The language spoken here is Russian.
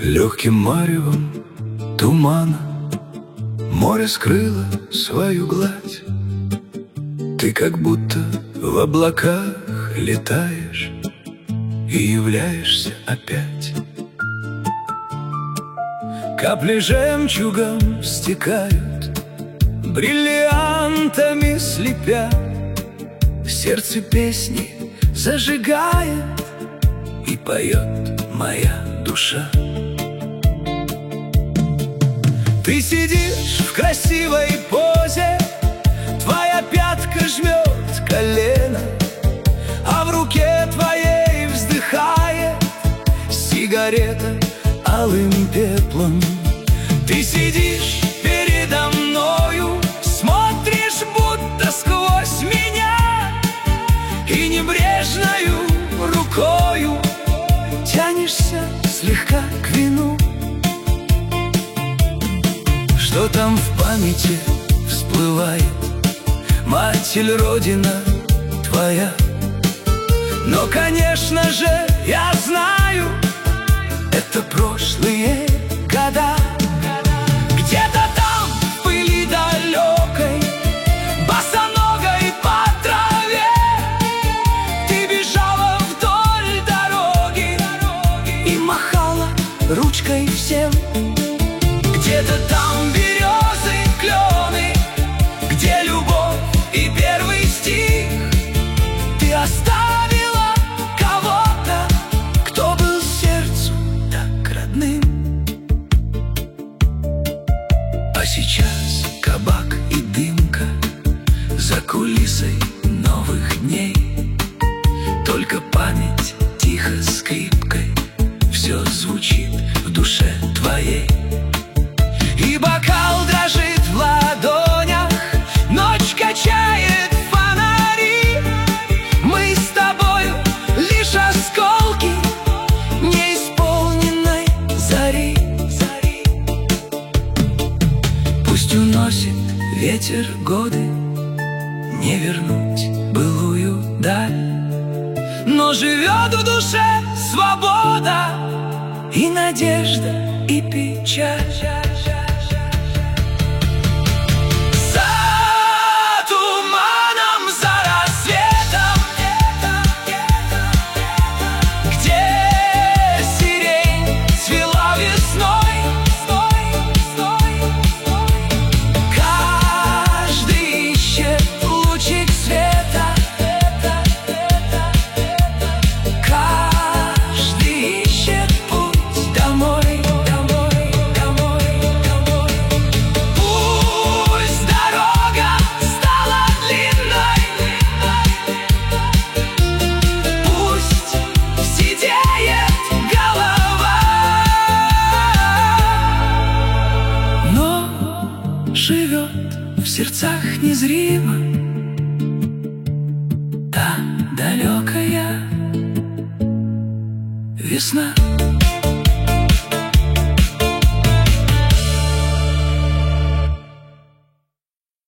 Легким маревом тумана море скрыло свою гладь. Ты как будто в облаках летаешь и являешься опять. Капли жемчугом стекают, бриллиантами слепя. Сердце песни зажигает и поет моя душа. Ты сидишь в красивой позе, твоя пятка жмет колено, а в руке твоей вздыхает сигарета алым пеплом. Ты сидишь передо мною, смотришь будто сквозь меня, и небрежною рукою тянешься слегка к вину. Что там в памяти всплывает, мать или родина твоя? Но, конечно же, я знаю, это прошлые года. Где-то там, в пыли далекой, босоногой по траве, ты бежала вдоль дороги и махала ручкой всем. Где-то там березы, клены, где любовь и первый стих. Ты оставила кого-то, кто был сердцу так родным. А сейчас кабак и дымка за кулисой новых дней. Только память тихо скрипкой все звучит в душе твоей. И бокал дрожит в ладонях, ночь качает фонари. Мы с тобою лишь осколки неисполненной зари. Пусть уносит ветер годы, не вернуть былую даль, но живет в душе свобода и надежда, и печаль. Живет в сердцах незримо та далекая весна.